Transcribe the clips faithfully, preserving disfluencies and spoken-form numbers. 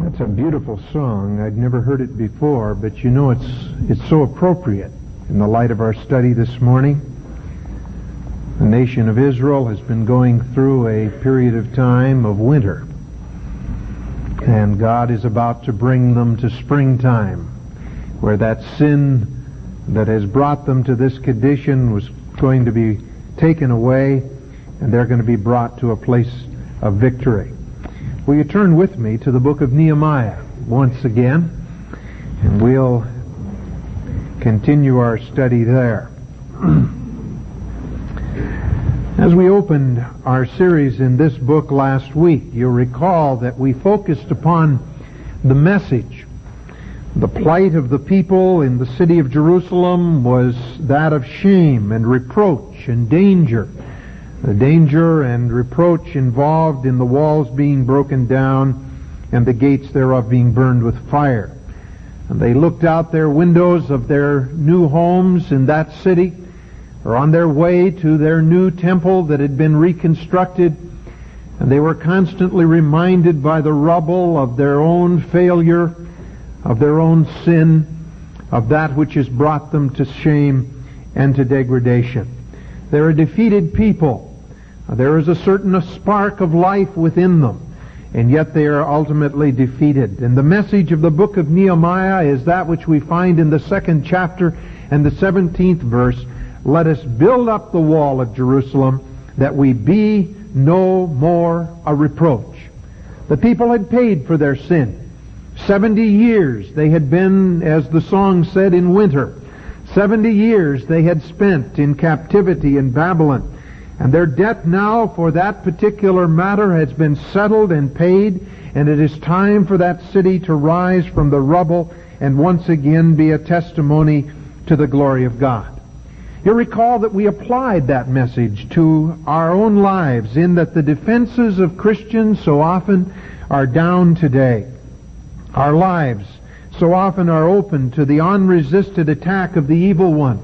That's a beautiful song. I'd never heard it before, but you know it's it's so appropriate in the light of our study this morning. The nation of Israel has been going through a period of time of winter, and God is about to bring them to springtime, where that sin that has brought them to this condition was going to be taken away, and they're going to be brought to a place of victory. Will you turn with me to the book of Nehemiah once again, and we'll continue our study there. As we opened our series in this book last week, you'll recall that we focused upon the message. The plight of the people in the city of Jerusalem was that of shame and reproach and danger. The danger and reproach involved in the walls being broken down and the gates thereof being burned with fire. And they looked out their windows of their new homes in that city, or on their way to their new temple that had been reconstructed, and they were constantly reminded by the rubble of their own failure, of their own sin, of that which has brought them to shame and to degradation. They're a defeated people. There is a certain a spark of life within them, and yet they are ultimately defeated. And the message of the book of Nehemiah is that which we find in the second chapter and the seventeenth verse. Let us build up the wall of Jerusalem, that we be no more a reproach. The people had paid for their sin. Seventy years they had been, as the song said, in winter. Seventy years they had spent in captivity in Babylon. And their debt now for that particular matter has been settled and paid, and it is time for that city to rise from the rubble and once again be a testimony to the glory of God. You'll recall that we applied that message to our own lives, in that the defenses of Christians so often are down today. Our lives so often are open to the unresisted attack of the evil one.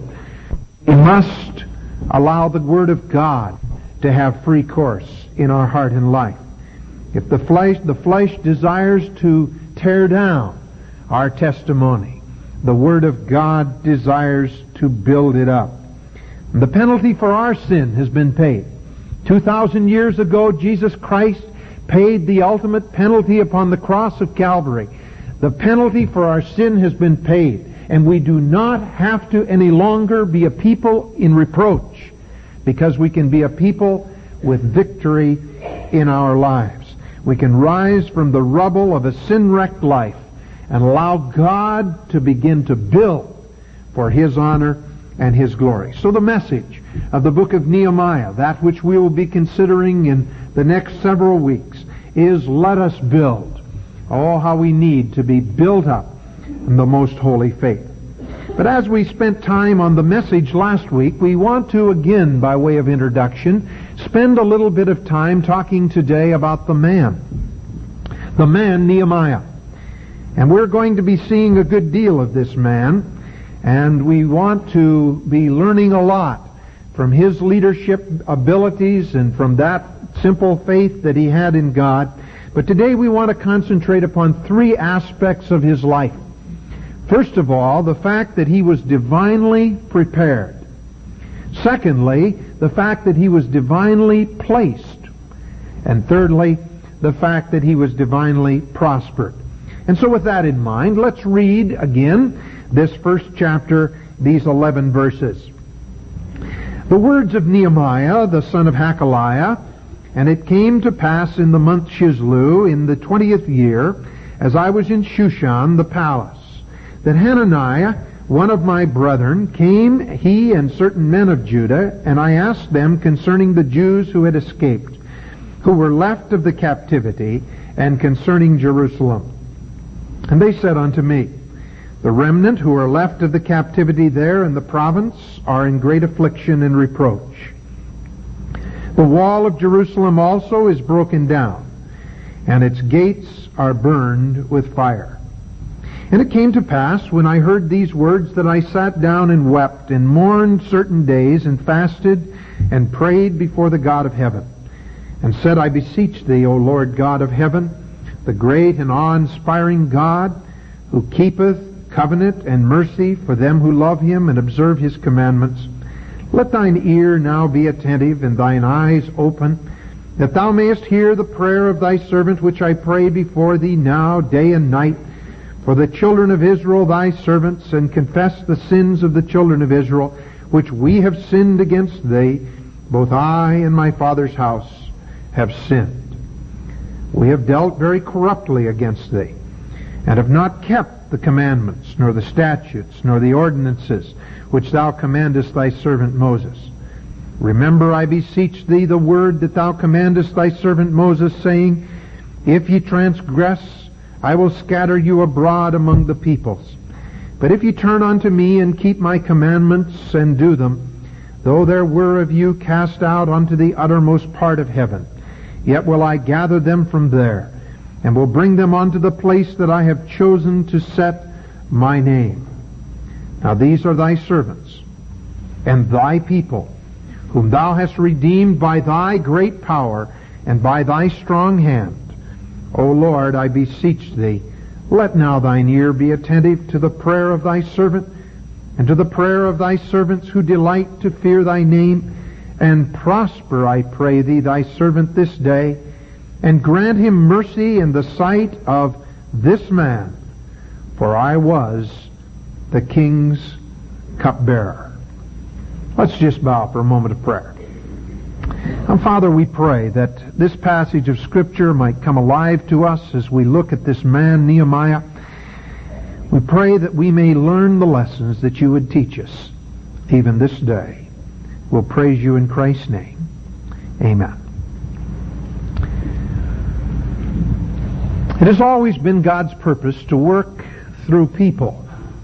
We must allow the Word of God to have free course in our heart and life. If the flesh, the flesh desires to tear down our testimony, the Word of God desires to build it up. The penalty for our sin has been paid. Two thousand years ago, Jesus Christ paid the ultimate penalty upon the cross of Calvary. The penalty for our sin has been paid. And we do not have to any longer be a people in reproach, because we can be a people with victory in our lives. We can rise from the rubble of a sin-wrecked life and allow God to begin to build for His honor and His glory. So the message of the book of Nehemiah, that which we will be considering in the next several weeks, is let us build. Oh, how we need to be built up in the most holy faith. But as we spent time on the message last week, we want to again, by way of introduction, spend a little bit of time talking today about the man. The man, Nehemiah. And we're going to be seeing a good deal of this man, and we want to be learning a lot from his leadership abilities and from that simple faith that he had in God. But today we want to concentrate upon three aspects of his life. First of all, the fact that he was divinely prepared. Secondly, the fact that he was divinely placed. And thirdly, the fact that he was divinely prospered. And so with that in mind, let's read again this first chapter, these eleven verses. The words of Nehemiah, the son of Hakaliah. And it came to pass in the month Chislew, in the twentieth year, as I was in Shushan, the palace, that Hananiah, one of my brethren, came, he and certain men of Judah, and I asked them concerning the Jews who had escaped, who were left of the captivity, and concerning Jerusalem. And they said unto me, the remnant who are left of the captivity there in the province are in great affliction and reproach. The wall of Jerusalem also is broken down, and its gates are burned with fire. And it came to pass, when I heard these words, that I sat down and wept, and mourned certain days, and fasted, and prayed before the God of heaven, and said, I beseech thee, O Lord God of heaven, the great and awe-inspiring God, who keepeth covenant and mercy for them who love him and observe his commandments, let thine ear now be attentive and thine eyes open, that thou mayest hear the prayer of thy servant, which I pray before thee now day and night, for the children of Israel thy servants, and confess the sins of the children of Israel, which we have sinned against thee. Both I and my father's house have sinned. We have dealt very corruptly against thee, and have not kept the commandments, nor the statutes, nor the ordinances, which thou commandest thy servant Moses. Remember, I beseech thee, the word that thou commandest thy servant Moses, saying, If ye transgress, I will scatter you abroad among the peoples. But if ye turn unto me, and keep my commandments, and do them, though there were of you cast out unto the uttermost part of heaven, yet will I gather them from there, and will bring them unto the place that I have chosen to set my name. Now these are thy servants, and thy people, whom thou hast redeemed by thy great power, and by thy strong hand. O Lord, I beseech thee, let now thine ear be attentive to the prayer of thy servant, and to the prayer of thy servants who delight to fear thy name, and prosper, I pray thee, thy servant this day, and grant him mercy in the sight of this man, for I was the king's cupbearer. Let's just bow for a moment of prayer. And Father, we pray that this passage of Scripture might come alive to us as we look at this man, Nehemiah. We pray that we may learn the lessons that you would teach us even this day. We'll praise you in Christ's name. Amen. It has always been God's purpose to work through people.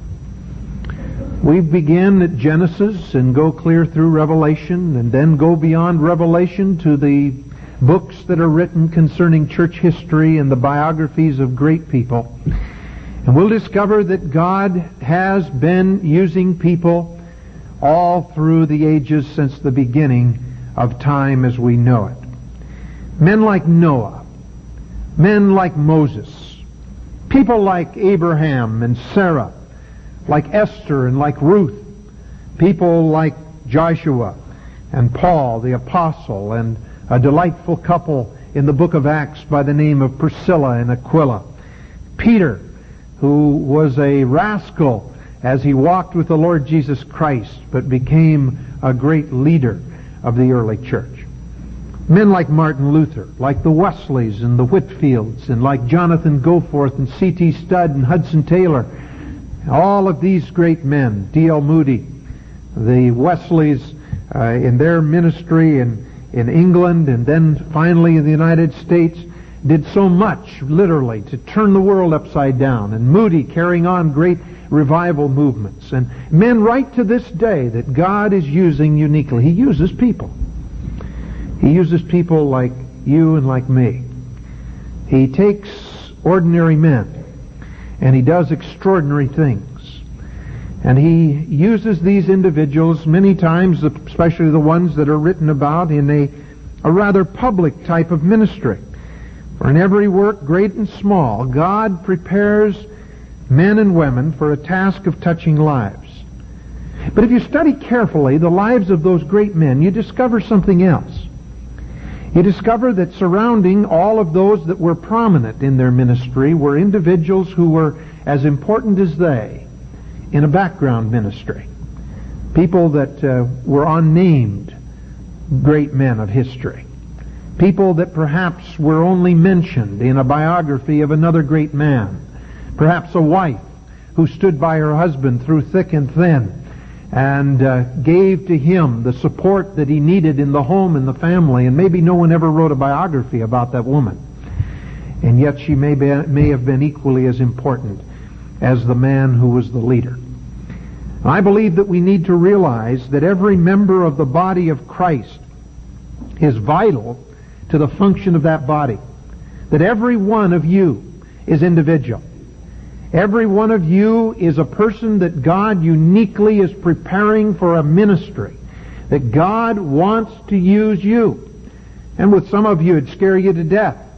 We begin at Genesis and go clear through Revelation, and then go beyond Revelation to the books that are written concerning church history and the biographies of great people. And we'll discover that God has been using people all through the ages since the beginning of time as we know it. Men like Noah, men like Moses, people like Abraham and Sarah, like Esther and like Ruth, people like Joshua and Paul the apostle, and a delightful couple in the book of Acts by the name of Priscilla and Aquila. Peter, who was a rascal as he walked with the Lord Jesus Christ, but became a great leader of the early church. Men like Martin Luther, like the Wesleys and the Whitfields, and like Jonathan Goforth and C T Studd and Hudson Taylor. All of these great men, D L Moody, the Wesleys uh, in their ministry in, in England, and then finally in the United States, did so much, literally, to turn the world upside down. And Moody carrying on great revival movements. And men right to this day that God is using uniquely. He uses people. He uses people like you and like me. He takes ordinary men and he does extraordinary things. And he uses these individuals many times, especially the ones that are written about, in a, a rather public type of ministry. For in every work, great and small, God prepares men and women for a task of touching lives. But if you study carefully the lives of those great men, you discover something else. You discover that surrounding all of those that were prominent in their ministry were individuals who were as important as they in a background ministry. People that uh, were unnamed great men of history. People that perhaps were only mentioned in a biography of another great man. Perhaps a wife who stood by her husband through thick and thin and uh, gave to him the support that he needed in the home and the family, and maybe no one ever wrote a biography about that woman. And yet she may, be, may have been equally as important as the man who was the leader. I believe that we need to realize that every member of the body of Christ is vital to the function of that body. That every one of you is individual. Every one of you is a person that God uniquely is preparing for a ministry. That God wants to use you. And with some of you, it'd scare you to death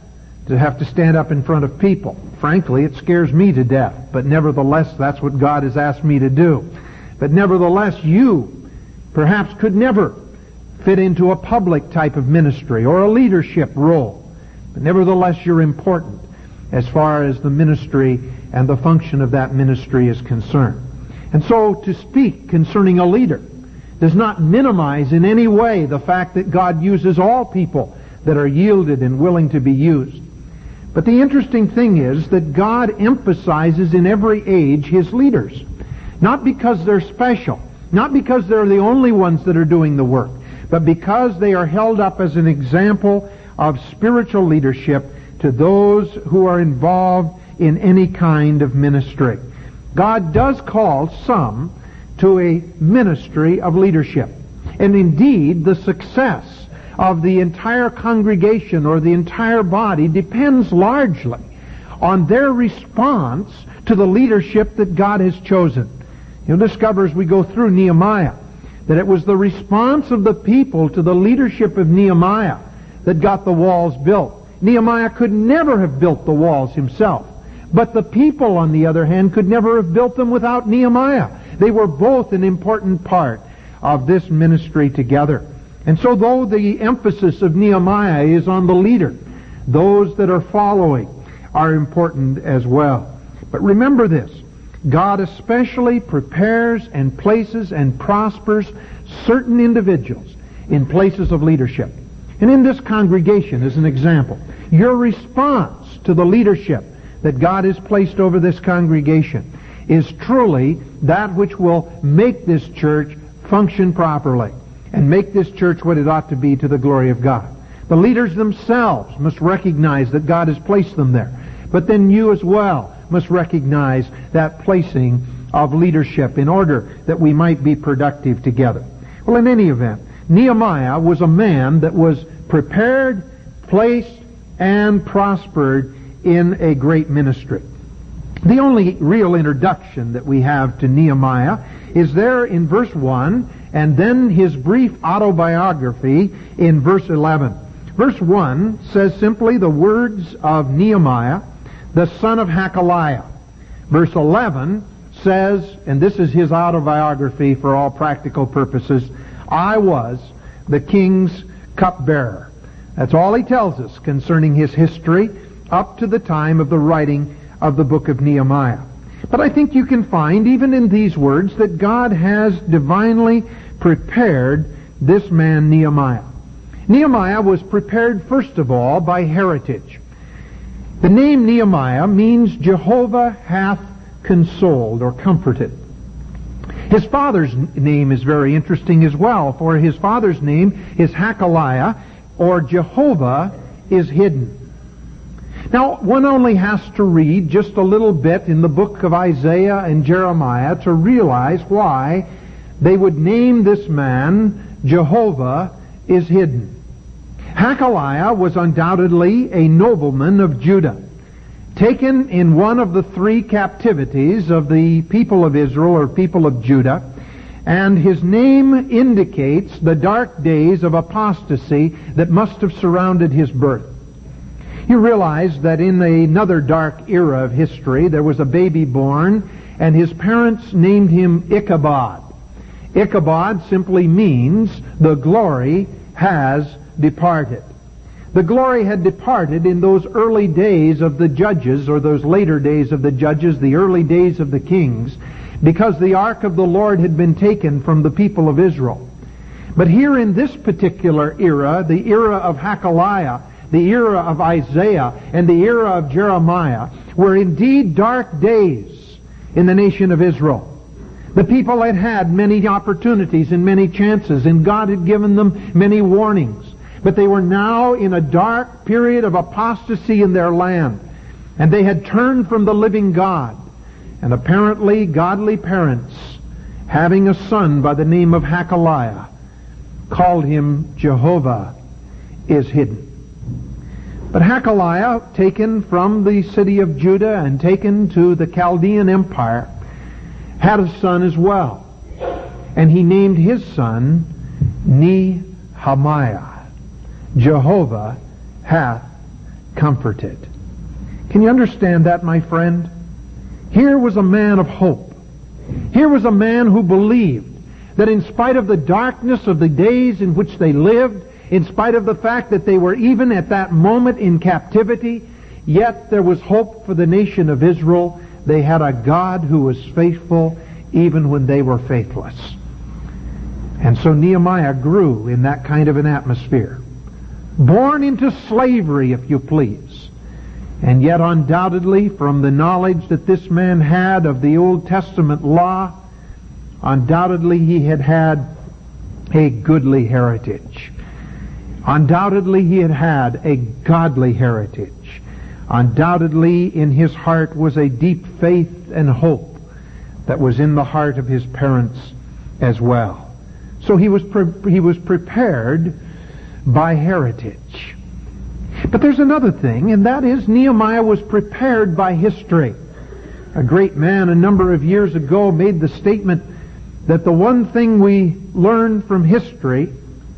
to have to stand up in front of people. Frankly, it scares me to death, but nevertheless, that's what God has asked me to do. But nevertheless, you perhaps could never fit into a public type of ministry or a leadership role. But nevertheless, you're important as far as the ministry and the function of that ministry is concerned. And so to speak concerning a leader does not minimize in any way the fact that God uses all people that are yielded and willing to be used. But the interesting thing is that God emphasizes in every age His leaders. Not because they're special, not because they're the only ones that are doing the work, but because they are held up as an example of spiritual leadership to those who are involved in any kind of ministry. God does call some to a ministry of leadership. And indeed, the success of the entire congregation or the entire body depends largely on their response to the leadership that God has chosen. You'll discover as we go through Nehemiah that it was the response of the people to the leadership of Nehemiah that got the walls built. Nehemiah could never have built the walls himself. But the people, on the other hand, could never have built them without Nehemiah. They were both an important part of this ministry together. And so though the emphasis of Nehemiah is on the leader, those that are following are important as well. But remember this, God especially prepares and places and prospers certain individuals in places of leadership. And in this congregation, as an example, your response to the leadership that God has placed over this congregation is truly that which will make this church function properly and make this church what it ought to be to the glory of God. The leaders themselves must recognize that God has placed them there. But then you as well must recognize that placing of leadership in order that we might be productive together. Well, in any event, Nehemiah was a man that was prepared, placed, and prospered in a great ministry. The only real introduction that we have to Nehemiah is there in verse one, and then his brief autobiography in verse eleven. Verse one says simply the words of Nehemiah, the son of Hakaliah. Verse eleven says, and this is his autobiography for all practical purposes, I was the king's cupbearer. That's all he tells us concerning his history up to the time of the writing of the book of Nehemiah. But I think you can find, even in these words, that God has divinely prepared this man Nehemiah. Nehemiah was prepared first of all by heritage. The name Nehemiah means Jehovah hath consoled or comforted. His father's name is very interesting as well, for his father's name is Hakaliah, or Jehovah is hidden. Now, one only has to read just a little bit in the book of Isaiah and Jeremiah to realize why they would name this man Jehovah is hidden. Hakaliah was undoubtedly a nobleman of Judah, taken in one of the three captivities of the people of Israel or people of Judah, and his name indicates the dark days of apostasy that must have surrounded his birth. You realize that in another dark era of history there was a baby born, and his parents named him Ichabod. Ichabod simply means the glory has departed. The glory had departed in those early days of the judges, or those later days of the judges, the early days of the kings, because the ark of the Lord had been taken from the people of Israel. But here in this particular era, the era of Hakaliah, the era of Isaiah, and the era of Jeremiah, were indeed dark days in the nation of Israel. The people had had many opportunities and many chances, and God had given them many warnings. But they were now in a dark period of apostasy in their land, and they had turned from the living God. And apparently godly parents, having a son by the name of Hakaliah, called him Jehovah is hidden. But Hakaliah, taken from the city of Judah and taken to the Chaldean Empire, had a son as well. And he named his son Nehemiah. Jehovah hath comforted. Can you understand that, my friend? Here was a man of hope. Here was a man who believed that in spite of the darkness of the days in which they lived, in spite of the fact that they were even at that moment in captivity, yet there was hope for the nation of Israel. They had a God who was faithful even when they were faithless. And so Nehemiah grew in that kind of an atmosphere. Born into slavery, if you please. And yet undoubtedly, from the knowledge that this man had of the Old Testament law, undoubtedly he had had a goodly heritage. Undoubtedly he had had a godly heritage. Undoubtedly in his heart was a deep faith and hope that was in the heart of his parents as well. So he was pre- he was prepared by heritage. But there's another thing, and that is Nehemiah was prepared by history. A great man a number of years ago made the statement that the one thing we learn from history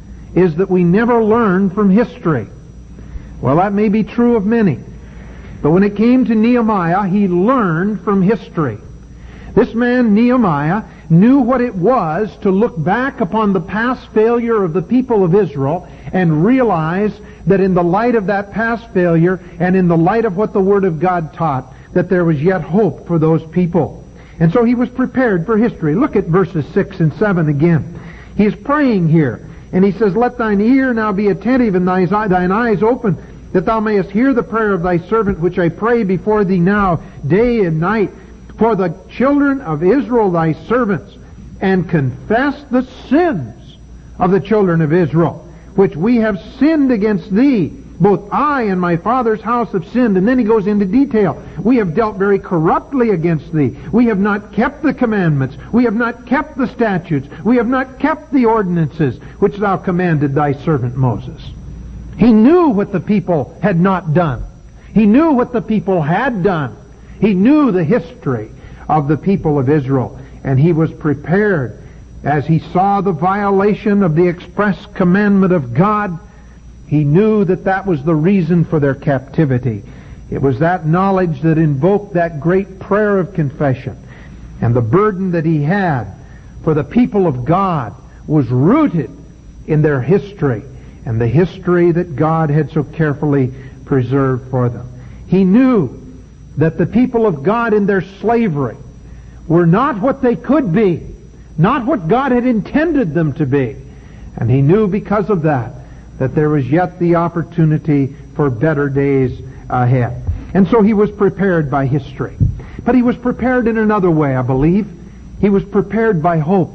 is that we never learn from history. Well, that may be true of many. But when it came to Nehemiah, he learned from history. This man, Nehemiah, knew what it was to look back upon the past failure of the people of Israel and realize that in the light of that past failure and in the light of what the Word of God taught, that there was yet hope for those people. And so he was prepared for history. Look at verses six and seven again. He's praying here, and he says, "Let thine ear now be attentive and thine eyes open, that thou mayest hear the prayer of thy servant, which I pray before thee now, day and night, for the children of Israel thy servants, and confess the sins of the children of Israel, which we have sinned against thee. Both I and my father's house have sinned." And then he goes into detail. "We have dealt very corruptly against thee. We have not kept the commandments. We have not kept the statutes. We have not kept the ordinances which thou commanded thy servant Moses." He knew what the people had not done. He knew what the people had done. He knew the history of the people of Israel, and he was prepared as he saw the violation of the express commandment of God. He knew that that was the reason for their captivity. It was that knowledge that invoked that great prayer of confession. And the burden that he had for the people of God was rooted in their history, and the history that God had so carefully preserved for them. He knew that the people of God in their slavery were not what they could be, not what God had intended them to be. And he knew because of that, that there was yet the opportunity for better days ahead. And so he was prepared by history. But he was prepared in another way, I believe. He was prepared by hope.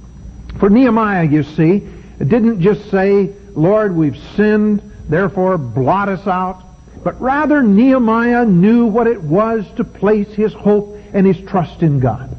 For Nehemiah, you see, it didn't just say, "Lord, we've sinned, therefore blot us out." But rather, Nehemiah knew what it was to place his hope and his trust in God.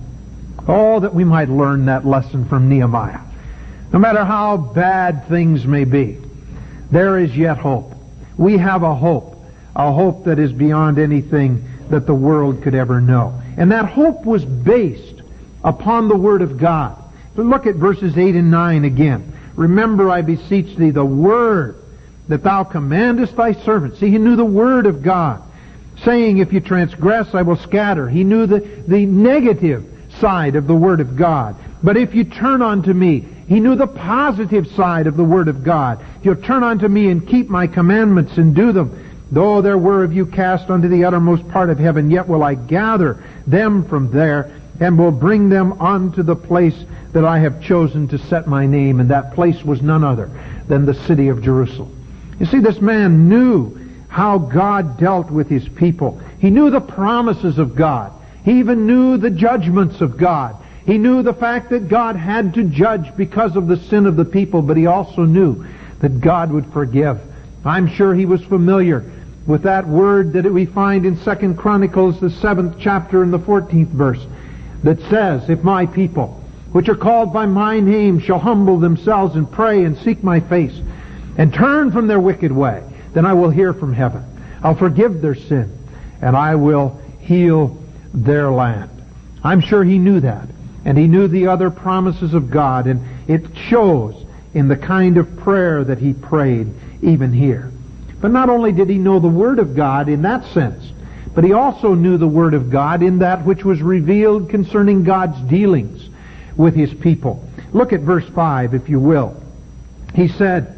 Oh, that we might learn that lesson from Nehemiah. No matter how bad things may be, there is yet hope. We have a hope, a hope that is beyond anything that the world could ever know. And that hope was based upon the Word of God. So look at verses eight and nine again. "Remember, I beseech thee, the word that thou commandest thy servant." See, he knew the Word of God, saying, "If you transgress, I will scatter." He knew the, the negative side of the Word of God. "But if you turn unto me," he knew the positive side of the Word of God. "If you'll turn unto me and keep my commandments and do them, though there were of you cast unto the uttermost part of heaven, yet will I gather them from there, and will bring them unto the place that I have chosen to set my name." And that place was none other than the city of Jerusalem. You see, this man knew how God dealt with his people. He knew the promises of God. He even knew the judgments of God. He knew the fact that God had to judge because of the sin of the people, but he also knew that God would forgive. I'm sure he was familiar with that word that we find in Second Chronicles, the seventh chapter and the fourteenth verse, that says, "If my people, which are called by my name, shall humble themselves and pray and seek my face, and turn from their wicked way, then I will hear from heaven. I'll forgive their sin, and I will heal their land." I'm sure he knew that. And he knew the other promises of God, and it shows in the kind of prayer that he prayed even here. But not only did he know the Word of God in that sense, but he also knew the Word of God in that which was revealed concerning God's dealings with his people. Look at verse five, if you will. He said,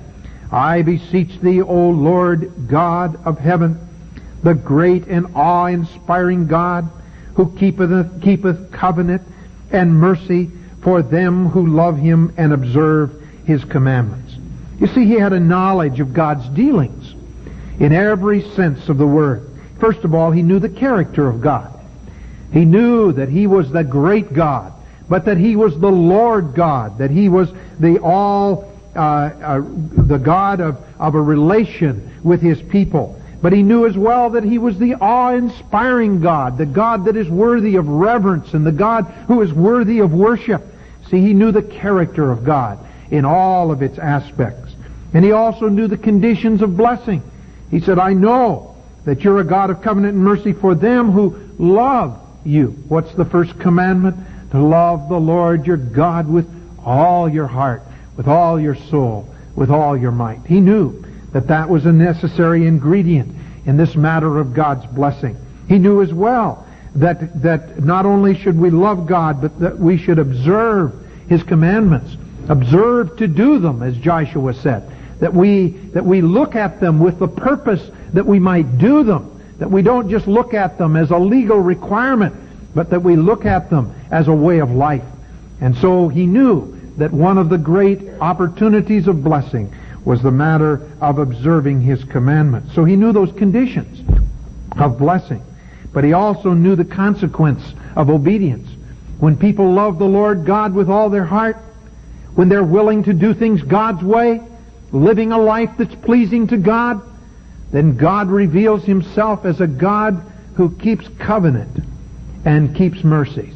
I beseech thee, O Lord God of heaven, the great and awe-inspiring God, who keepeth, keepeth covenant and mercy for them who love him and observe his commandments. You see, he had a knowledge of God's dealings in every sense of the word. First of all, he knew the character of God. He knew that he was the great God, but that he was the Lord God, that he was the all, uh, uh, the God of, of a relation with his people. But he knew as well that he was the awe-inspiring God, the God that is worthy of reverence, and the God who is worthy of worship. See, he knew the character of God in all of its aspects. And he also knew the conditions of blessing. He said, I know that you're a God of covenant and mercy for them who love you. What's the first commandment? To love the Lord your God with all your heart, with all your soul, with all your might. He knew that that was a necessary ingredient in this matter of God's blessing. He knew as well that that not only should we love God, but that we should observe his commandments. Observe to do them, as Joshua said. That we that we look at them with the purpose that we might do them. That we don't just look at them as a legal requirement, but that we look at them as a way of life. And so he knew that one of the great opportunities of blessing was the matter of observing his commandments. So he knew those conditions of blessing. But he also knew the consequence of obedience. When people love the Lord God with all their heart, when they're willing to do things God's way, living a life that's pleasing to God, then God reveals himself as a God who keeps covenant and keeps mercies.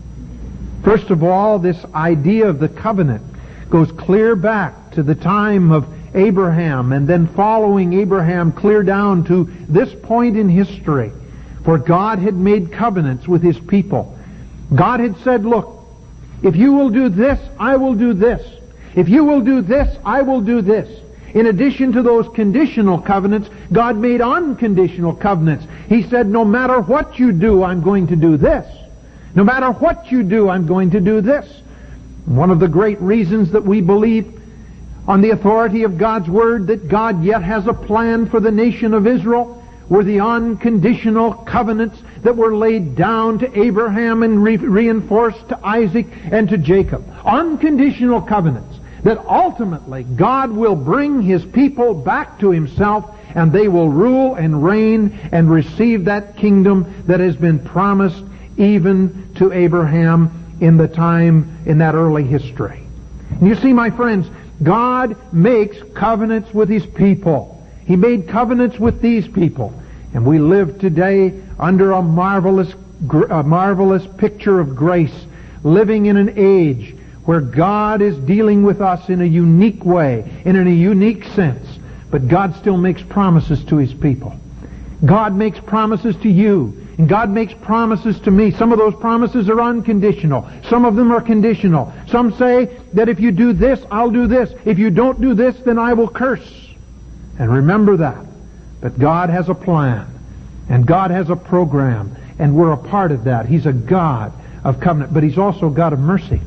First of all, this idea of the covenant goes clear back to the time of Abraham, and then following Abraham clear down to this point in history, for God had made covenants with his people. God had said, look, if you will do this, I will do this. If you will do this, I will do this. In addition to those conditional covenants, God made unconditional covenants. He said, no matter what you do, I'm going to do this. No matter what you do, I'm going to do this. One of the great reasons that we believe on the authority of God's Word that God yet has a plan for the nation of Israel were the unconditional covenants that were laid down to Abraham and re- reinforced to Isaac and to Jacob. Unconditional covenants that ultimately God will bring his people back to himself, and they will rule and reign and receive that kingdom that has been promised even to Abraham in the time, in that early history. And you see, my friends, God makes covenants with his people. He made covenants with these people. And we live today under a marvelous, a marvelous picture of grace, living in an age where God is dealing with us in a unique way, in a unique sense. But God still makes promises to his people. God makes promises to you, and God makes promises to me. Some of those promises are unconditional. Some of them are conditional. Some say that if you do this, I'll do this. If you don't do this, then I will curse. And remember that. But God has a plan, and God has a program, and we're a part of that. He's a God of covenant, but he's also a God of mercy.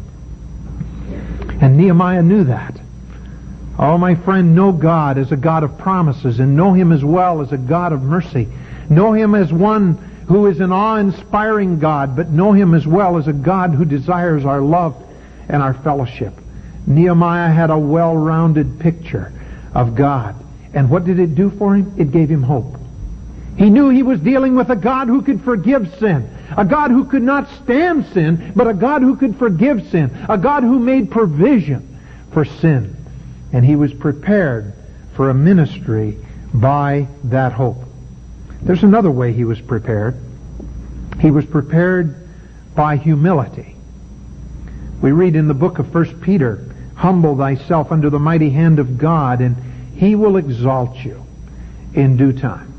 And Nehemiah knew that. Oh, my friend, know God as a God of promises, and know him as well as a God of mercy. Know him as one who is an awe-inspiring God, but know him as well as a God who desires our love and our fellowship. Nehemiah had a well-rounded picture of God. And what did it do for him? It gave him hope. He knew he was dealing with a God who could forgive sin. A God who could not stand sin, but a God who could forgive sin. A God who made provision for sin. And he was prepared for a ministry by that hope. There's another way he was prepared. He was prepared by humility. We read in the book of First Peter, humble thyself under the mighty hand of God, and he will exalt you in due time.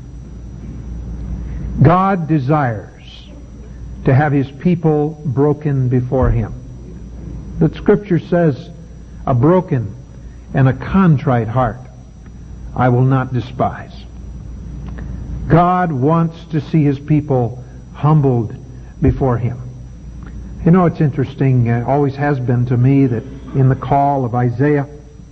God desires to have his people broken before him. The Scripture says, a broken and a contrite heart I will not despise. God wants to see His people humbled before Him. You know, it's interesting, it always has been to me, that in the call of Isaiah,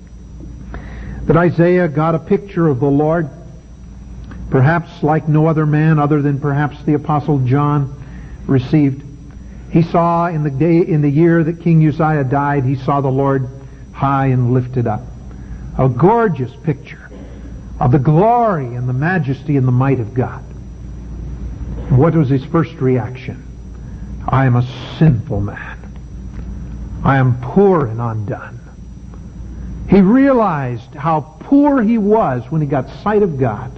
that Isaiah got a picture of the Lord, perhaps like no other man other than perhaps the Apostle John received. He saw in the day, in the year that King Uzziah died, he saw the Lord high and lifted up. A gorgeous picture of the glory and the majesty and the might of God. What was his first reaction? I am a sinful man. I am poor and undone. He realized how poor he was when he got sight of God.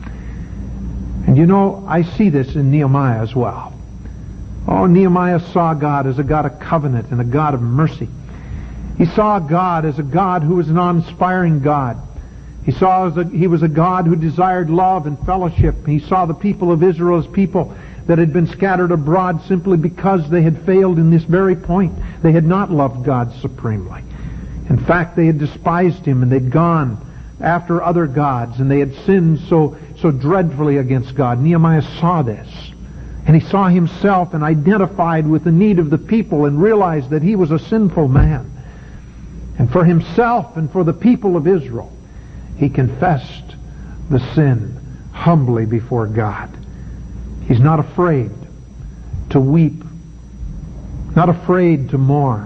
And you know, I see this in Nehemiah as well. Oh, Nehemiah saw God as a God of covenant and a God of mercy. He saw God as a God who was an awe-inspiring God. He saw as a, he was a God who desired love and fellowship. He saw the people of Israel as people that had been scattered abroad simply because they had failed in this very point. They had not loved God supremely. In fact, they had despised Him and they'd gone after other gods and they had sinned so, so dreadfully against God. Nehemiah saw this. And he saw himself and identified with the need of the people and realized that he was a sinful man. And for himself and for the people of Israel, he confessed the sin humbly before God. He's not afraid to weep, not afraid to mourn.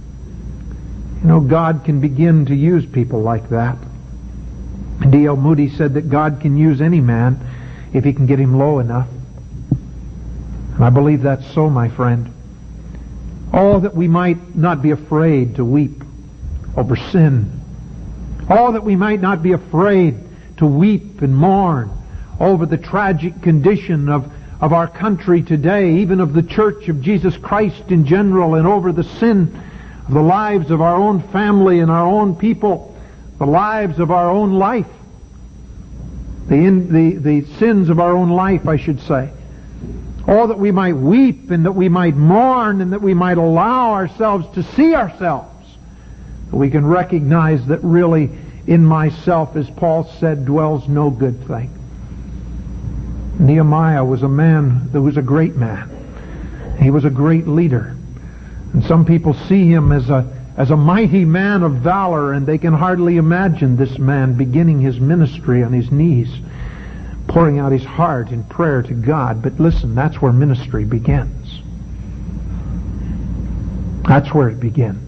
You know, God can begin to use people like that. D L Moody said that God can use any man if He can get him low enough. And I believe that's so, my friend. Oh, that we might not be afraid to weep over sin. Oh, that we might not be afraid to weep and mourn over the tragic condition of, of our country today, even of the Church of Jesus Christ in general, and over the sin of the lives of our own family and our own people, the lives of our own life, the, in, the, the sins of our own life, I should say. Oh, that we might weep and that we might mourn and that we might allow ourselves to see ourselves. That we can recognize that really in myself, as Paul said, dwells no good thing. Nehemiah was a man that was a great man. He was a great leader. And some people see him as a as a mighty man of valor, and they can hardly imagine this man beginning his ministry on his knees, pouring out his heart in prayer to God. But listen, that's where ministry begins. That's where it begins.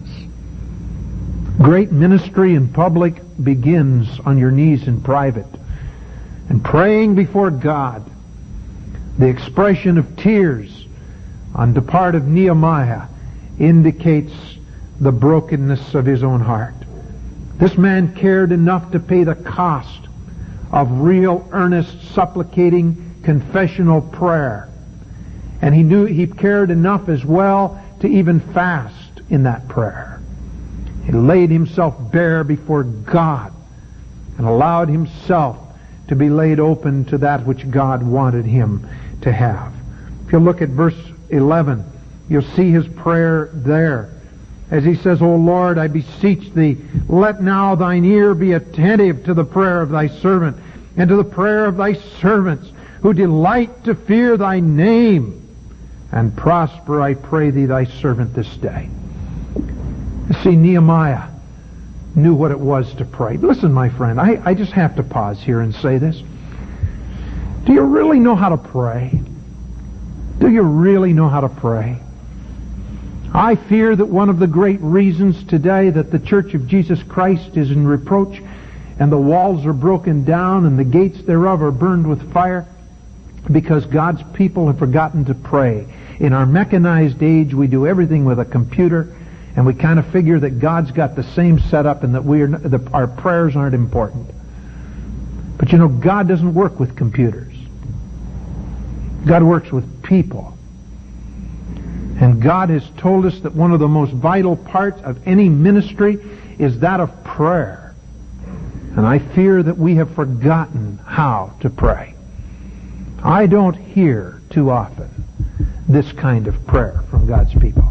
Great ministry in public begins on your knees in private and praying before God. The expression of tears on the part of Nehemiah indicates the brokenness of his own heart. This man cared enough to pay the cost of real, earnest, supplicating, confessional prayer. And he knew he cared enough as well to even fast in that prayer. He laid himself bare before God and allowed himself to be laid open to that which God wanted him to have. If you look at verse eleven, you'll see his prayer there. As he says, O Lord, I beseech Thee, let now Thine ear be attentive to the prayer of Thy servant, and to the prayer of Thy servants, who delight to fear Thy name, and prosper, I pray Thee, Thy servant this day. You see, Nehemiah knew what it was to pray. Listen, my friend, I, I just have to pause here and say this. Do you really know how to pray? Do you really know how to pray? I fear that one of the great reasons today that the Church of Jesus Christ is in reproach and the walls are broken down and the gates thereof are burned with fire, because God's people have forgotten to pray. In our mechanized age, we do everything with a computer, and we kind of figure that God's got the same setup and that we are, that our prayers aren't important. But you know, God doesn't work with computers. God works with people. And God has told us that one of the most vital parts of any ministry is that of prayer. And I fear that we have forgotten how to pray. I don't hear too often this kind of prayer from God's people.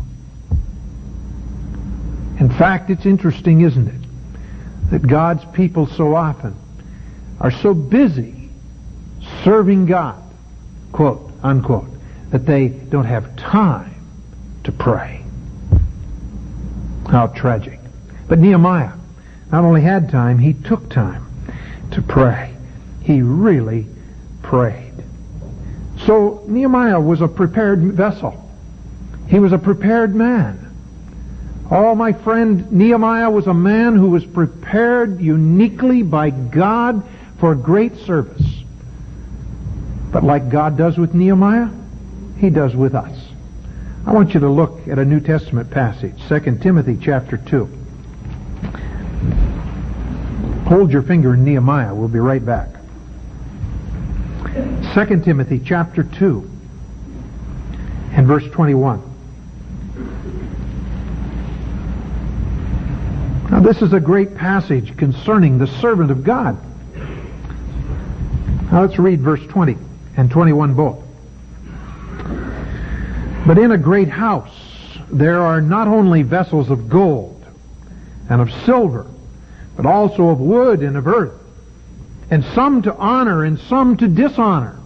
In fact, it's interesting, isn't it, that God's people so often are so busy serving God, quote, unquote, that they don't have time to pray. How tragic. But Nehemiah not only had time, he took time to pray. He really prayed. So Nehemiah was a prepared vessel. He was a prepared man. Oh, my friend, Nehemiah was a man who was prepared uniquely by God for great service. But like God does with Nehemiah, He does with us. I want you to look at a New Testament passage, Second Timothy chapter two. Hold your finger in Nehemiah. We'll be right back. Second Timothy chapter two and verse twenty-one. Now this is a great passage concerning the servant of God. Now let's read verse twenty and twenty-one both. But in a great house there are not only vessels of gold and of silver, but also of wood and of earth, and some to honor and some to dishonor.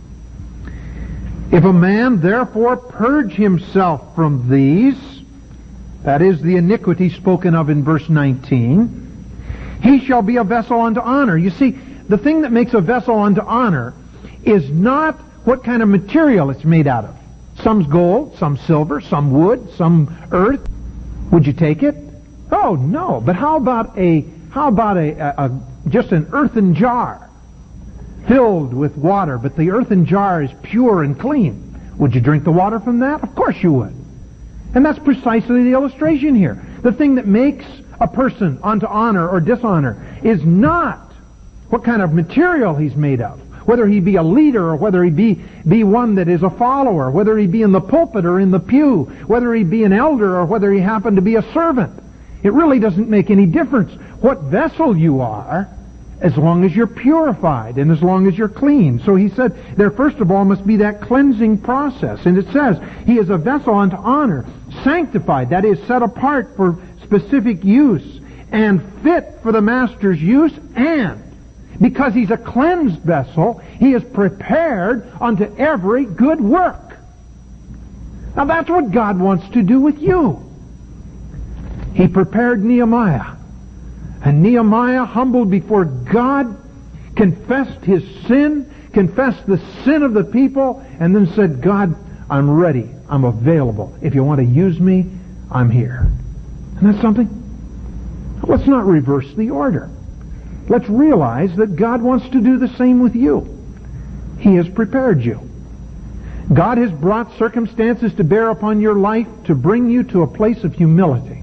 If a man therefore purge himself from these, that is the iniquity spoken of in verse nineteen, he shall be a vessel unto honor. You see, the thing that makes a vessel unto honor is not what kind of material it's made out of. Some's gold, some silver, some wood, some earth. Would you take it? Oh, no. But how about a how about a, a, a just an earthen jar filled with water, but the earthen jar is pure and clean? Would you drink the water from that? Of course you would. And that's precisely the illustration here. The thing that makes a person unto honor or dishonor is not what kind of material he's made of, whether he be a leader or whether he be, be one that is a follower, whether he be in the pulpit or in the pew, whether he be an elder or whether he happen to be a servant. It really doesn't make any difference what vessel you are, as long as you're purified and as long as you're clean. So he said there first of all must be that cleansing process. And it says he is a vessel unto honor, sanctified, that is set apart for specific use, and fit for the master's use, and because he's a cleansed vessel, he is prepared unto every good work. Now that's what God wants to do with you. He prepared Nehemiah. And Nehemiah, humbled before God, confessed his sin, confessed the sin of the people, and then said, God, I'm ready. I'm available. If you want to use me, I'm here. Isn't that something? Let's not reverse the order. Let's realize that God wants to do the same with you. He has prepared you. God has brought circumstances to bear upon your life to bring you to a place of humility.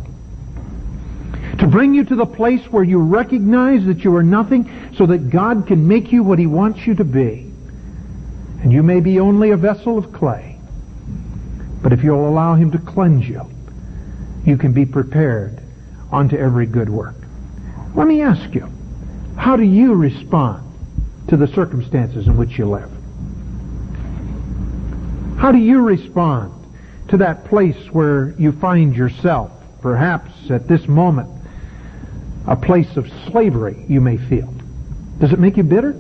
To bring you to the place where you recognize that you are nothing, so that God can make you what He wants you to be. And you may be only a vessel of clay. But if you'll allow Him to cleanse you, you can be prepared unto every good work. Let me ask you, how do you respond to the circumstances in which you live? How do you respond to that place where you find yourself, perhaps at this moment, a place of slavery you may feel? Does it make you bitter?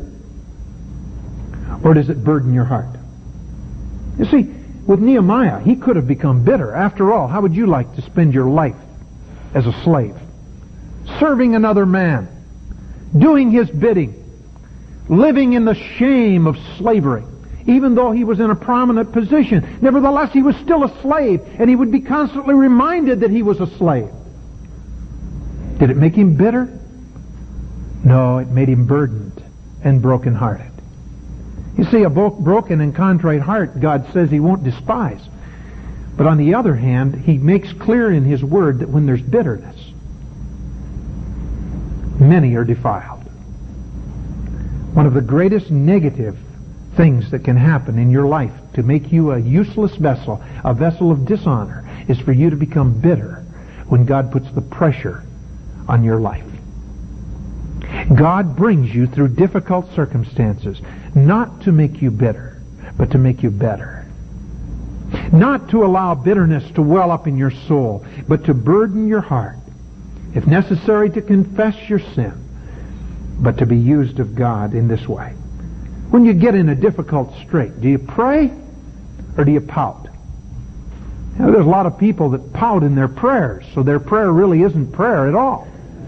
Or does it burden your heart? You see, with Nehemiah, he could have become bitter. After all, how would you like to spend your life as a slave? Serving another man, doing his bidding, living in the shame of slavery. Even though he was in a prominent position, nevertheless he was still a slave, and he would be constantly reminded that he was a slave. Did it make him bitter? No, it made him burdened and brokenhearted. You see, a broken and contrite heart, God says He won't despise. But on the other hand, He makes clear in His Word that when there's bitterness, many are defiled. One of the greatest negative things that can happen in your life to make you a useless vessel, a vessel of dishonor, is for you to become bitter when God puts the pressure on your life. God brings you through difficult circumstances not to make you bitter, but to make you better. Not to allow bitterness to well up in your soul, but to burden your heart. If necessary, to confess your sin, but to be used of God in this way. When you get in a difficult strait, do you pray or do you pout? You know, there's a lot of people that pout in their prayers, so their prayer really isn't prayer at all.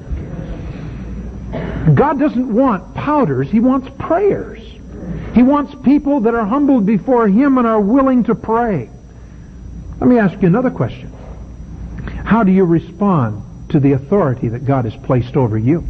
God doesn't want pouters, He wants prayers. He wants people that are humbled before Him and are willing to pray. Let me ask you another question. How do you respond to the authority that God has placed over you?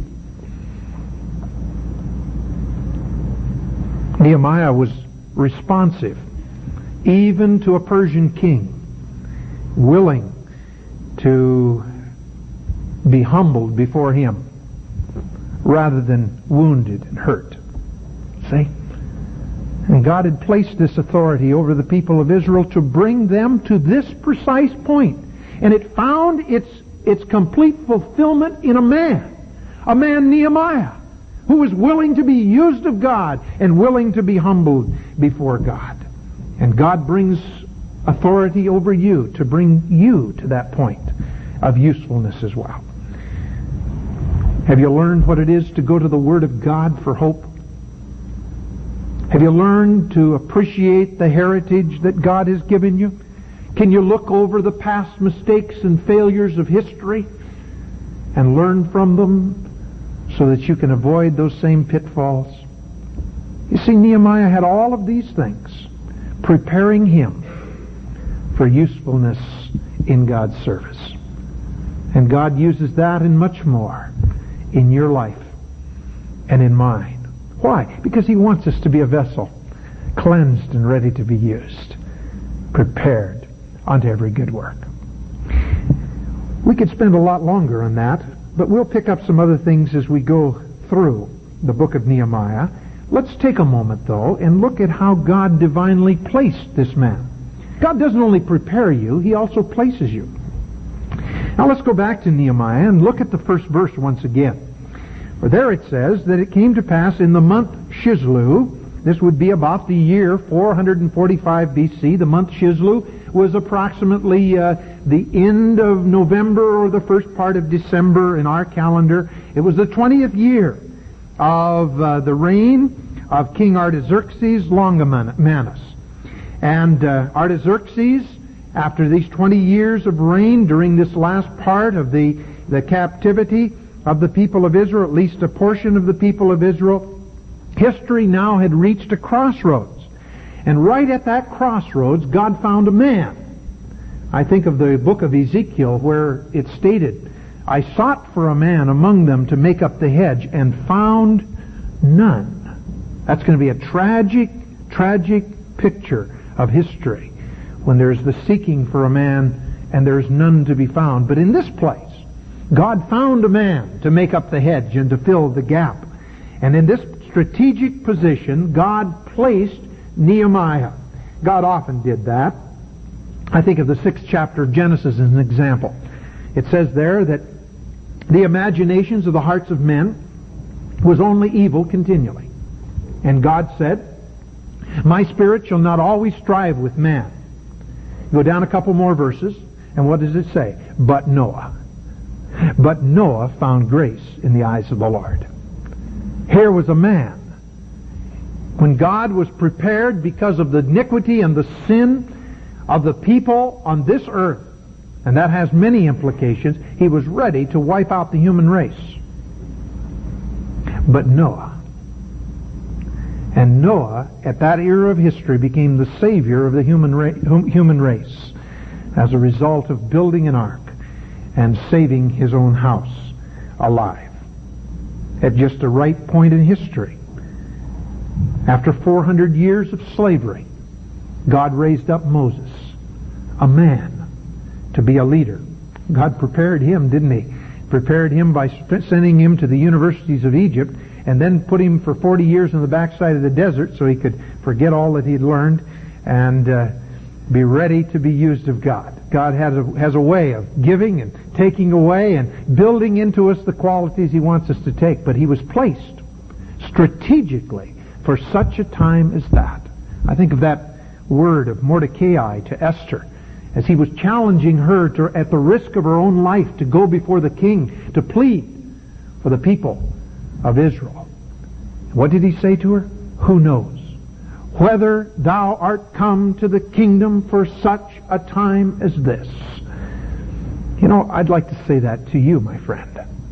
Nehemiah was responsive, even to a Persian king, willing to be humbled before him rather than wounded and hurt. See? And God had placed this authority over the people of Israel to bring them to this precise point. And it found its, its complete fulfillment in a man. A man, Nehemiah, who was willing to be used of God and willing to be humbled before God. And God brings authority over you to bring you to that point of usefulness as well. Have you learned what it is to go to the Word of God for hope? Have you learned to appreciate the heritage that God has given you? Can you look over the past mistakes and failures of history and learn from them so that you can avoid those same pitfalls? You see, Nehemiah had all of these things preparing him for usefulness in God's service. And God uses that and much more in your life and in mine. Why? Because He wants us to be a vessel, cleansed and ready to be used, prepared unto every good work. We could spend a lot longer on that, but we'll pick up some other things as we go through the book of Nehemiah. Let's take a moment, though, and look at how God divinely placed this man. God doesn't only prepare you, He also places you. Now let's go back to Nehemiah and look at the first verse once again. For there it says that it came to pass in the month Shisleu, this would be about the year four forty-five B C, the month Shisleu was approximately uh, the end of November or the first part of December in our calendar. It was the twentieth year of uh, the reign of King Artaxerxes Longimanus. And uh, Artaxerxes, after these twenty years of reign, during this last part of the, the captivity of the people of Israel, at least a portion of the people of Israel, history now had reached a crossroads. And right at that crossroads, God found a man. I think of the book of Ezekiel where it stated, I sought for a man among them to make up the hedge and found none. That's going to be a tragic, tragic picture of history when there's the seeking for a man and there's none to be found. But in this place, God found a man to make up the hedge and to fill the gap. And in this strategic position, God placed Nehemiah. God often did that. I think of the sixth chapter of Genesis as an example. It says there that the imaginations of the hearts of men was only evil continually. And God said, my spirit shall not always strive with man. Go down a couple more verses, and what does it say? But Noah. But Noah found grace in the eyes of the Lord. Here was a man. When God was prepared because of the iniquity and the sin of the people on this earth, and that has many implications, He was ready to wipe out the human race. But Noah. And Noah, at that era of history, became the savior of the human, ra- human race as a result of building an ark and saving his own house alive. At just the right point in history, after four hundred years of slavery, God raised up Moses, a man, to be a leader. God prepared him, didn't He? Prepared him by sending him to the universities of Egypt and then put him for forty years in the backside of the desert so he could forget all that he'd learned and uh, be ready to be used of God. God has a, has a way of giving and taking away and building into us the qualities He wants us to take. But he was placed strategically for such a time as that. I think of that word of Mordecai to Esther as he was challenging her to, at the risk of her own life, to go before the king to plead for the people of Israel. What did he say to her? Who knows whether thou art come to the kingdom for such a time as this. You know, I'd like to say that to you, my friend.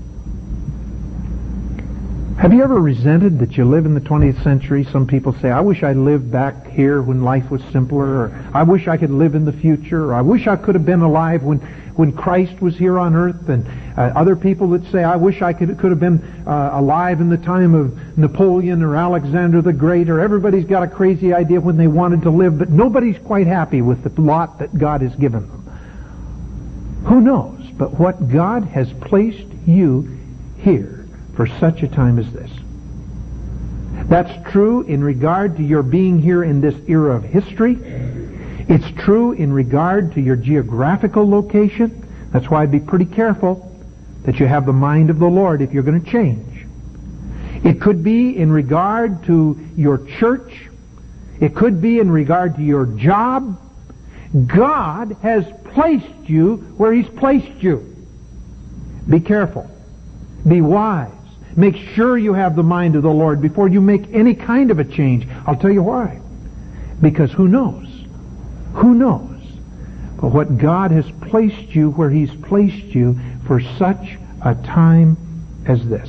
Have you ever resented that you live in the twentieth century? Some people say, I wish I lived back here when life was simpler, or I wish I could live in the future, or I wish I could have been alive when, when Christ was here on earth. And uh, other people that say, I wish I could, could have been uh, alive in the time of Napoleon or Alexander the Great, or everybody's got a crazy idea when they wanted to live, but nobody's quite happy with the lot that God has given them. Who knows? But what God has placed you here for such a time as this. That's true in regard to your being here in this era of history. It's true in regard to your geographical location. That's why I'd be pretty careful that you have the mind of the Lord if you're going to change. It could be in regard to your church. It could be in regard to your job. God has placed you where He's placed you. Be careful. Be wise. Make sure you have the mind of the Lord before you make any kind of a change. I'll tell you why. Because who knows? Who knows? But what God has placed you where He's placed you for such a time as this.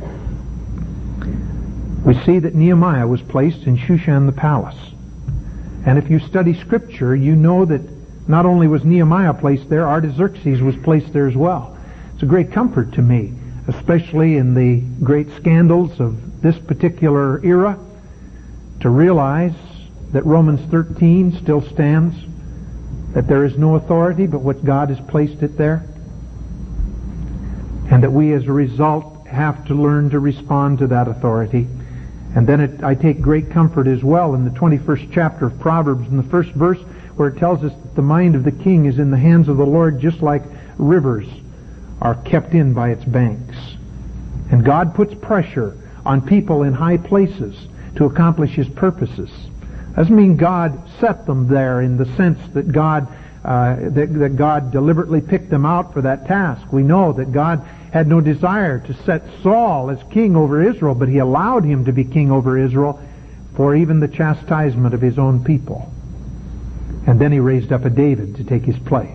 We see that Nehemiah was placed in Shushan the palace. And if you study Scripture, you know that not only was Nehemiah placed there, Artaxerxes was placed there as well. It's a great comfort to me, especially in the great scandals of this particular era, to realize that Romans thirteen still stands, that there is no authority but what God has placed it there, and that we as a result have to learn to respond to that authority. And then it, I take great comfort as well in the twenty-first chapter of Proverbs, in the first verse, where it tells us that the mind of the king is in the hands of the Lord, just like rivers are kept in by its banks. And God puts pressure on people in high places to accomplish His purposes. Doesn't mean God set them there in the sense that God uh, that, that God deliberately picked them out for that task. We know that God had no desire to set Saul as king over Israel, but He allowed him to be king over Israel for even the chastisement of His own people. And then He raised up a David to take his place.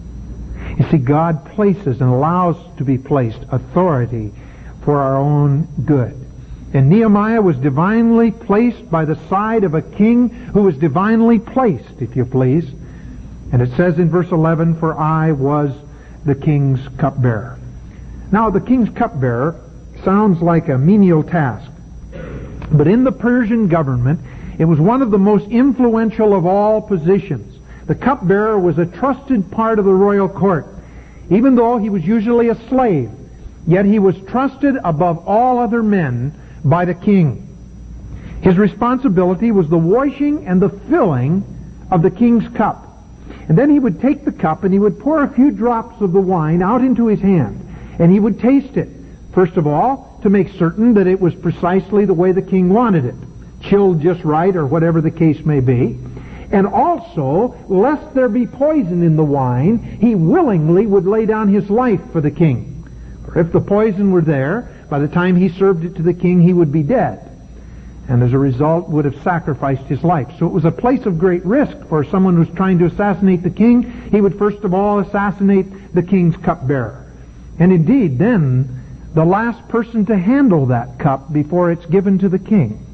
You see, God places and allows to be placed authority for our own good. And Nehemiah was divinely placed by the side of a king who was divinely placed, if you please. And it says in verse eleven, for I was the king's cupbearer. Now, the king's cupbearer sounds like a menial task. But in the Persian government, it was one of the most influential of all positions. The cupbearer was a trusted part of the royal court. Even though he was usually a slave, yet he was trusted above all other men by the king. His responsibility was the washing and the filling of the king's cup. And then he would take the cup and he would pour a few drops of the wine out into his hand. And he would taste it. First of all, to make certain that it was precisely the way the king wanted it. Chilled just right, or whatever the case may be. And also, lest there be poison in the wine, he willingly would lay down his life for the king. For if the poison were there, by the time he served it to the king, he would be dead. And as a result, would have sacrificed his life. So it was a place of great risk for someone who was trying to assassinate the king. He would first of all assassinate the king's cupbearer. And indeed, then, the last person to handle that cup before it's given to the king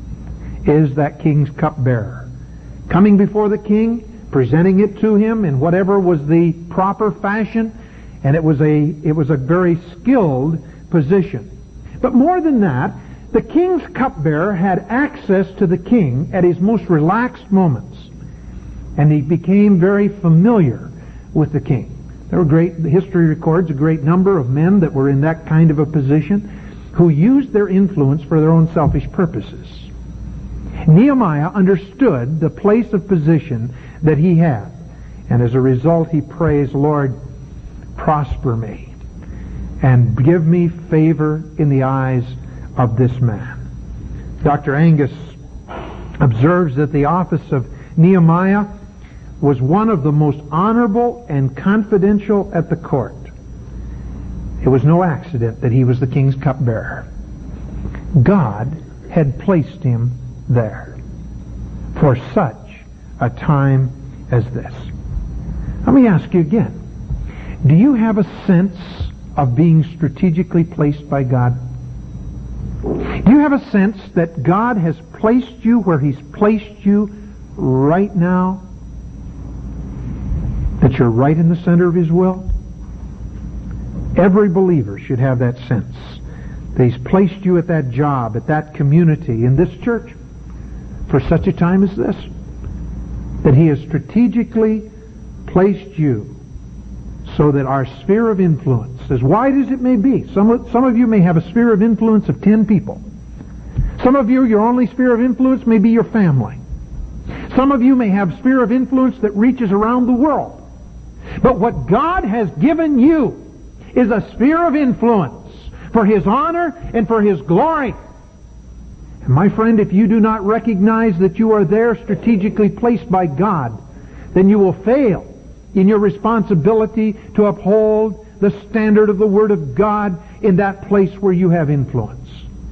is that king's cupbearer. Coming before the king, presenting it to him in whatever was the proper fashion, and it was a it was a very skilled position. But more than that, the king's cupbearer had access to the king at his most relaxed moments, and he became very familiar with the king. There were great, the history records a great number of men that were in that kind of a position who used their influence for their own selfish purposes. Nehemiah understood the place of position that he had, and as a result he prays, Lord, prosper me and give me favor in the eyes of this man. Doctor Angus observes that the office of Nehemiah was one of the most honorable and confidential at the court. It was no accident that he was the king's cupbearer. God had placed him there. for such a time as this. Let me ask you again. Do you have a sense of being strategically placed by God? Do you have a sense that God has placed you where He's placed you right now? That you're right in the center of His will? Every believer should have that sense. That He's placed you at that job, at that community, in this church, for such a time as this. That He has strategically placed you so that our sphere of influence, as wide as it may be, some, some of you may have a sphere of influence of ten people. Some of you, your only sphere of influence may be your family. Some of you may have a sphere of influence that reaches around the world. But what God has given you is a sphere of influence for His honor and for His glory. And my friend, if you do not recognize that you are there strategically placed by God, then you will fail in your responsibility to uphold the standard of the Word of God in that place where you have influence.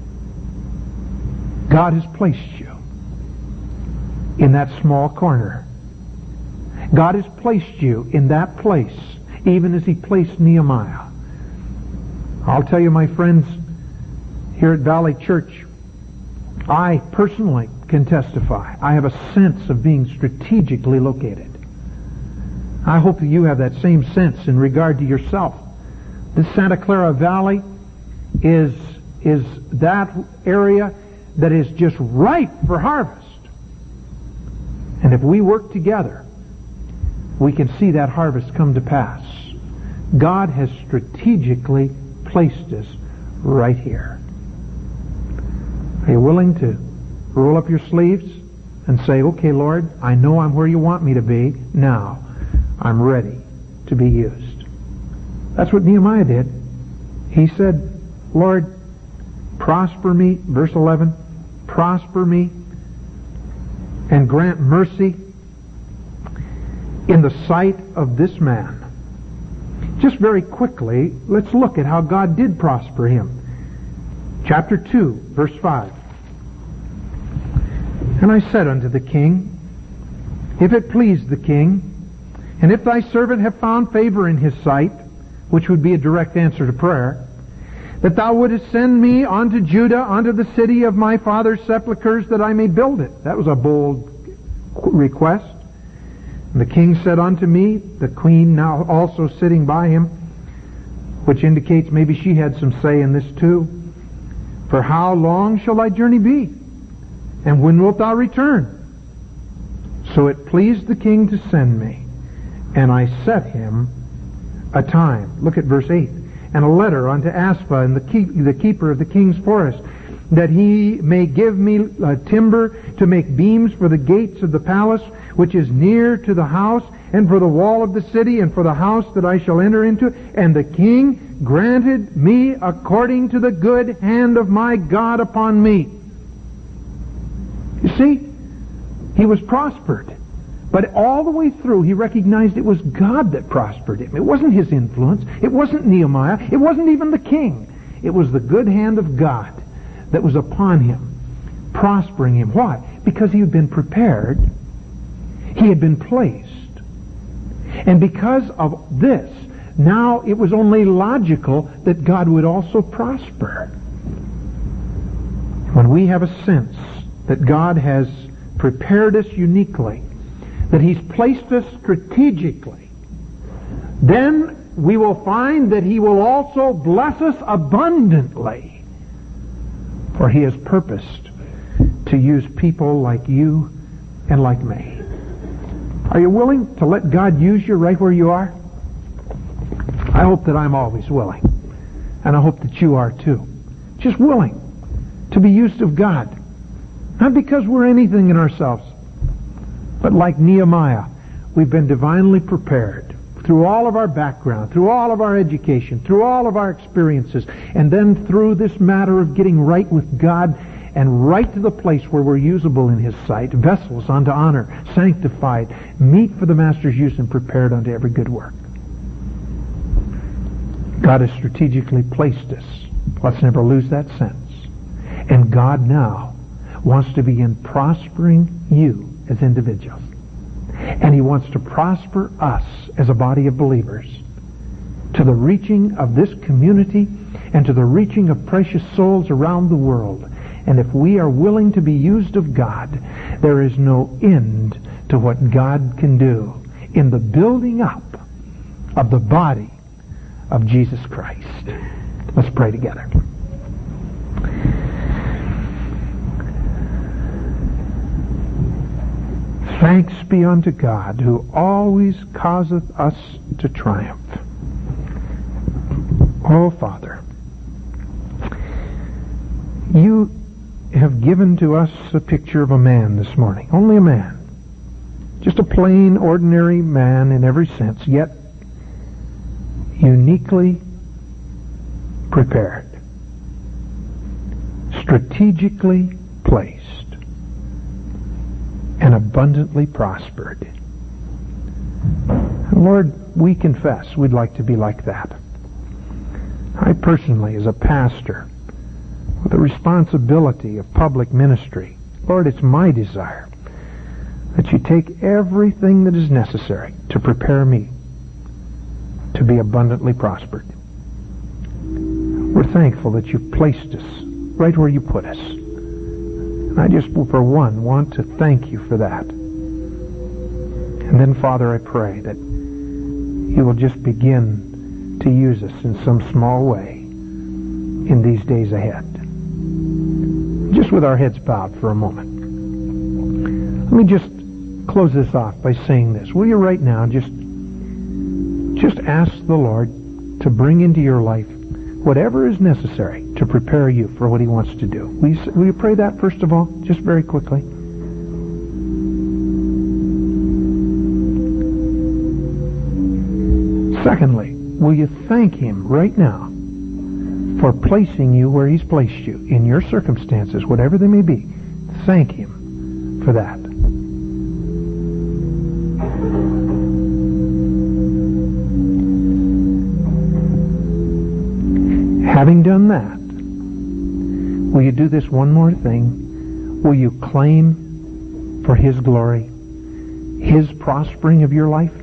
God has placed you in that small corner. God has placed you in that place, even as He placed Nehemiah. I'll tell you, my friends, here at Valley Church, I personally can testify. I have a sense of being strategically located. I hope that you have that same sense in regard to yourself. This Santa Clara Valley is, is that area that is just ripe for harvest. And if we work together, we can see that harvest come to pass. God has strategically placed us right here. Are you willing to roll up your sleeves and say, okay, Lord, I know I'm where you want me to be. Now, I'm ready to be used. That's what Nehemiah did. He said, Lord, prosper me, verse eleven, prosper me and grant mercy in the sight of this man. Just very quickly, let's look at how God did prosper him. Chapter two, verse five. And I said unto the king, if it please the king, and if thy servant have found favor in his sight, which would be a direct answer to prayer, that thou wouldest send me unto Judah, unto the city of my father's sepulchres, that I may build it. That was a bold request. And the king said unto me, the queen now also sitting by him, which indicates maybe she had some say in this too, for how long shall thy journey be? And when wilt thou return? So it pleased the king to send me. And I set him a time. Look at verse eight. And a letter unto Asaph, and the, keep, the keeper of the king's forest, that he may give me uh, timber to make beams for the gates of the palace, which is near to the house, and for the wall of the city, and for the house that I shall enter into. And the king granted me according to the good hand of my God upon me. You see, he was prospered. But all the way through, he recognized it was God that prospered him. It wasn't his influence. It wasn't Nehemiah. It wasn't even the king. It was the good hand of God that was upon him, prospering him. Why? Because he had been prepared. He had been placed. And because of this, now it was only logical that God would also prosper. When we have a sense that God has prepared us uniquely, that He's placed us strategically, then we will find that He will also bless us abundantly. For He has purposed to use people like you and like me. Are you willing to let God use you right where you are? I hope that I'm always willing. And I hope that you are too. Just willing to be used of God. Not because we're anything in ourselves, but like Nehemiah, we've been divinely prepared through all of our background, through all of our education, through all of our experiences, and then through this matter of getting right with God and right to the place where we're usable in His sight, vessels unto honor, sanctified, meet for the Master's use and prepared unto every good work. God has strategically placed us. Let's never lose that sense. And God now wants to begin prospering you as individuals. And He wants to prosper us as a body of believers to the reaching of this community and to the reaching of precious souls around the world. And if we are willing to be used of God, there is no end to what God can do in the building up of the body of Jesus Christ. Let's pray together. Thanks be unto God, who always causeth us to triumph. Oh, Father, You have given to us a picture of a man this morning. Only a man. Just a plain, ordinary man in every sense, yet uniquely prepared, strategically placed, and abundantly prospered. Lord, we confess we'd like to be like that. I personally, as a pastor, with the responsibility of public ministry, Lord, it's my desire that You take everything that is necessary to prepare me to be abundantly prospered. We're thankful that You've placed us right where You put us. And I just, for one, want to thank You for that. And then, Father, I pray that You will just begin to use us in some small way in these days ahead. Just with our heads bowed for a moment, let me just close this off by saying this. Will you right now just, just ask the Lord to bring into your life whatever is necessary to prepare you for what He wants to do? Will you, will you pray that first of all, just very quickly? Secondly, will you thank Him right now for placing you where He's placed you in your circumstances, whatever they may be? Thank Him for that. Having done that, will you do this one more thing? Will you claim for His glory, His prospering of your life?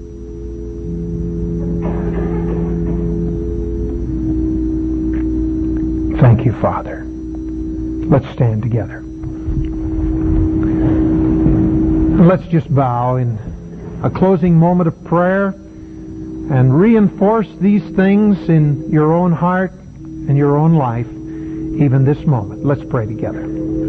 Thank You, Father. Let's stand together. Let's just bow in a closing moment of prayer and reinforce these things in your own heart and your own life, even this moment. Let's pray together.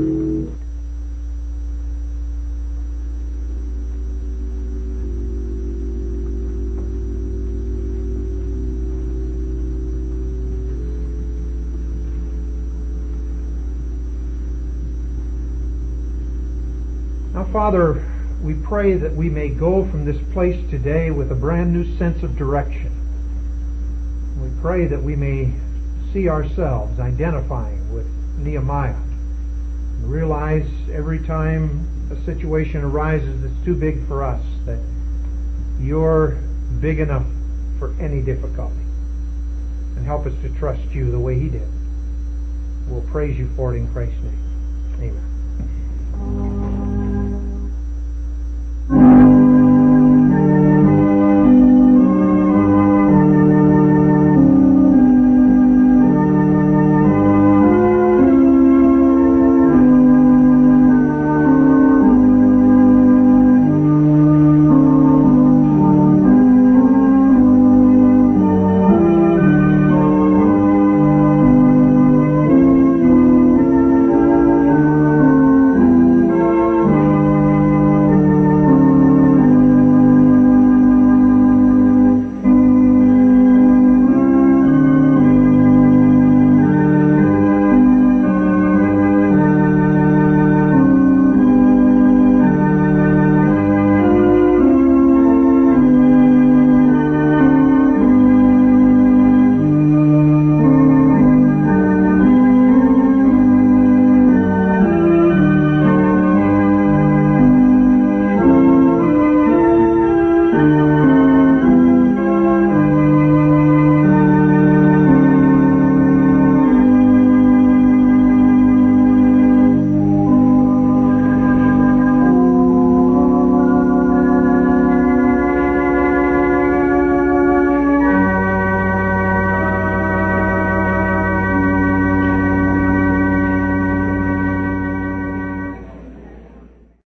Now, Father, we pray that we may go from this place today with a brand new sense of direction. We pray that we may see ourselves identifying with Nehemiah and realize every time a situation arises that's too big for us, that You're big enough for any difficulty. And help us to trust You the way He did. We'll praise You for it in Christ's name. Amen.